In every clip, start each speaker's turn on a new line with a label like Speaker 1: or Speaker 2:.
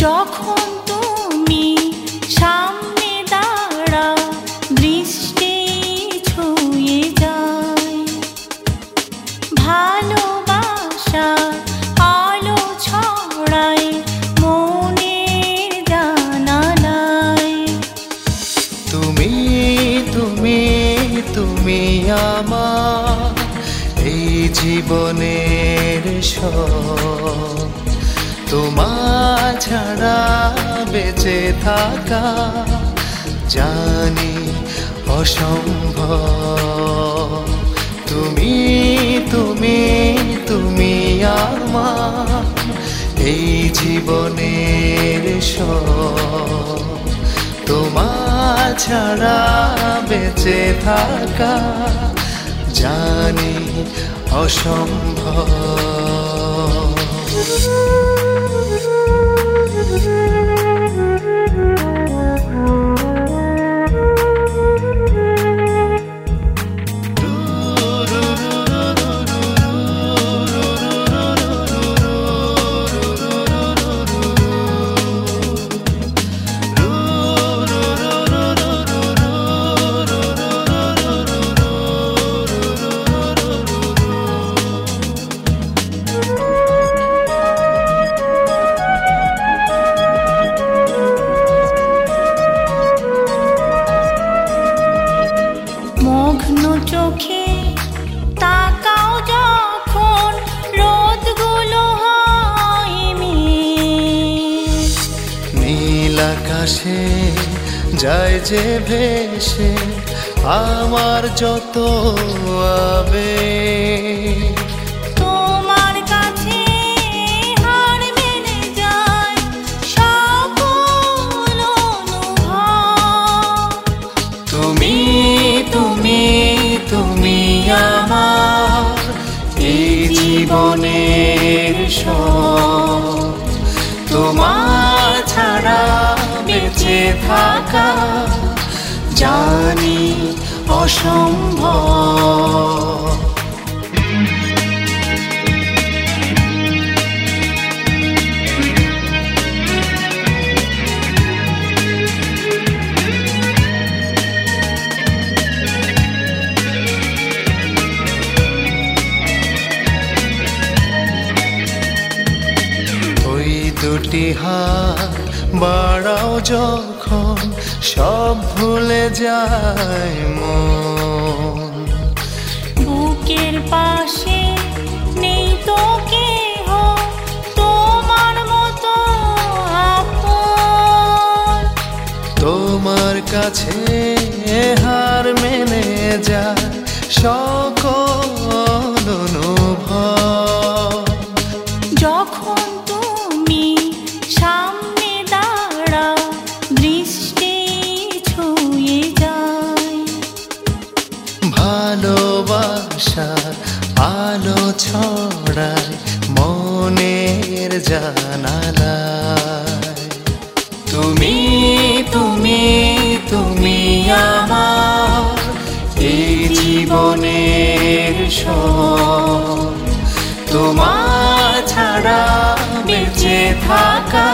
Speaker 1: যখন তুমি সামনে দাঁড়াও দৃষ্টি ছুঁয়ে যায়, ভালোবাসা আলো ছড়ায় মনের জানালায়।
Speaker 2: তুমি তুমি তুমি আমার এই জীবনের সব, তোমার ছাড়া বেঁচে থাকা জানি অসম্ভব। তুমি তুমি তুমি আমার এই জীবনের সব, তোমার ছাড়া বেঁচে থাকা জানি অসম্ভব।
Speaker 1: মগ্ন চোখে তাকাও যখন রোদগুলো হয়
Speaker 2: নীল আকাশে যায় যে ভেসে আমার যত আবেগ,
Speaker 1: তোমার কাছে হার মেনে যায় সকল অনুভব।
Speaker 2: তুমি তুমি তুমি আমার এই জীবনের সব, তোমার ছাড়া বেঁচে থাকা জানি অসম্ভব। দুটি হাত বাড়াও যখন সব ভুলে যায় মন,
Speaker 1: বুকের পাশে নেই তো কেহ তোমার মতো আপন।
Speaker 2: তোমার কাছে হার মেনে যায় সকল অনুভব।
Speaker 1: যখন তুমি সামনে দাঁড়াও দৃষ্টি ছুঁয়ে যায়,
Speaker 2: ভালোবাসার আলো ছড়ায় মনের জানালায়। তুমি তুমি তুমি আমার এই জীবনের সব, তোমার ছাড়া বেঁচে থাকা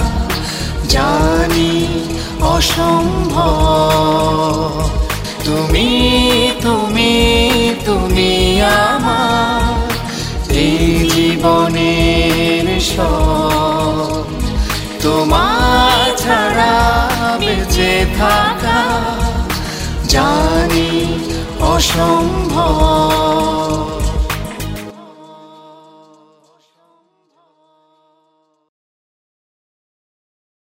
Speaker 2: জানি অসম্ভব। তুমি তুমি তুমি আমার এই জীবনের সব, তোমার ছাড়া বেঁচে থাকা জানি অসম্ভব।